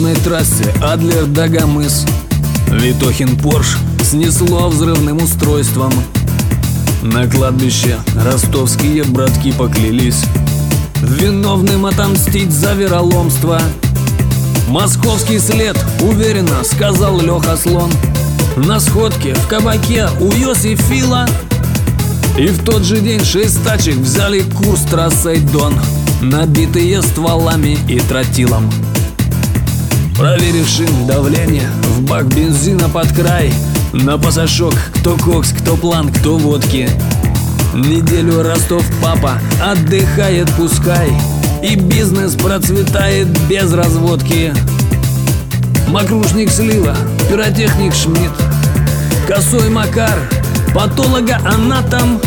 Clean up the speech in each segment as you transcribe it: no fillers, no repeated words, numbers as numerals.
южной трассе Адлер-Дагомыс Витохин Порш снесло взрывным устройством. На кладбище ростовские братки поклялись виновным отомстить за вероломство. Московский след, уверенно сказал Леха Слон, на сходке в кабаке у Йосифила. И в тот же день 6 тачек взяли курс трассой Дон, набитые стволами и тротилом. Проверившим давление в бак бензина под край, на пасашок кто кокс, кто план, кто водки. Неделю Ростов папа отдыхает пускай, и бизнес процветает без разводки. Мокрушник Слива, пиротехник Шмидт, косой Макар, патологоанатом.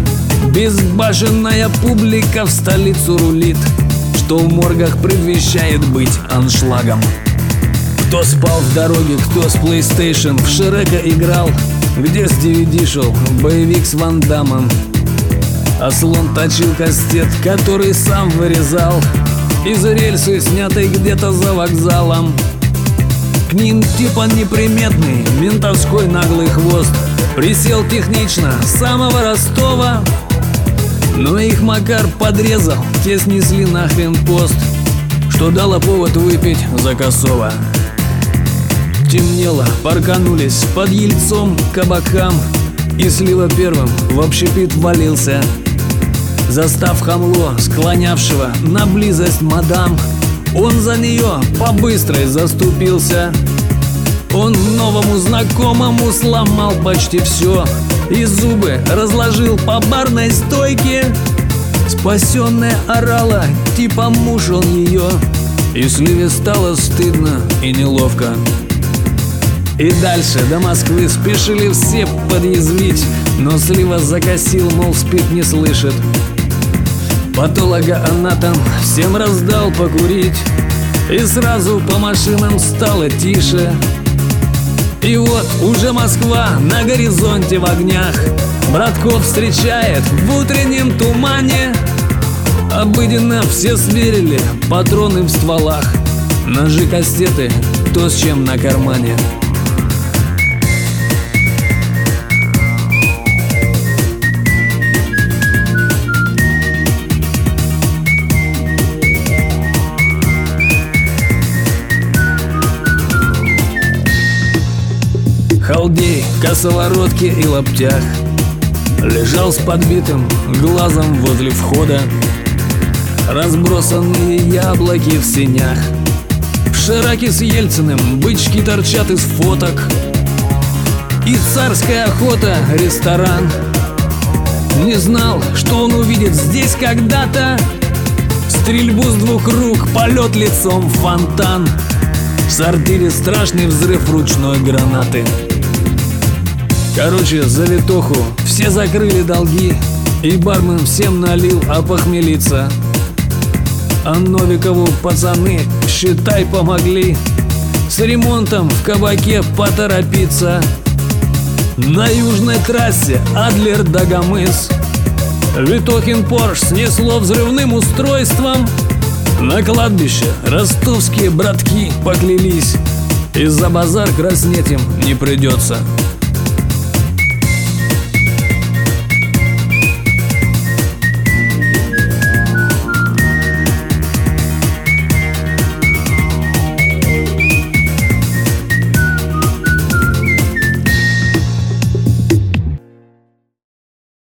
Безбашенная публика в столицу рулит, что в моргах предвещает быть аншлагом. Кто спал в дороге, кто с PlayStation в Шрека играл, где с DVD шел боевик с Ван Даммом. А Слон точил кастет, который сам вырезал из рельсы, снятой где-то за вокзалом. К ним типа неприметный ментовской наглый хвост присел технично с самого Ростова. Но их Макар подрезал, те снесли нахрен пост, что дало повод выпить за Косова. Темнело, парканулись под Ельцом к кабакам, и Слива первым в общепит ввалился, застав хамло, склонявшего на близость мадам. Он за нее по-быстрой заступился. Он новому знакомому сломал почти все и зубы разложил по барной стойке. Спасенная орала, типа муж он ее, и Сливе стало стыдно и неловко. И дальше до Москвы спешили все подъязвить, но Слива закосил, мол, спит не слышит. Патологоанатом всем раздал покурить, и сразу по машинам стало тише. И вот уже Москва на горизонте в огнях, братков встречает в утреннем тумане. Обыденно все сверили патроны в стволах, ножи, кастеты, кто с чем на кармане. Халдей в косоворотке и лаптях лежал с подбитым глазом возле входа. Разбросанные яблоки в сенях, в Шираке с Ельциным бычки торчат из фоток. И царская охота, ресторан. Не знал, что он увидит здесь когда-то стрельбу с 2 рук, полет лицом в фонтан. В сортире страшный взрыв ручной гранаты. Короче, за Витоху все закрыли долги, и бармен всем налил опохмелиться. А Новикову пацаны, считай, помогли с ремонтом в кабаке поторопиться. На южной трассе Адлер-Дагомыс Витохин Порш снесло взрывным устройством. На кладбище ростовские братки поклялись, и за базар краснеть им не придется.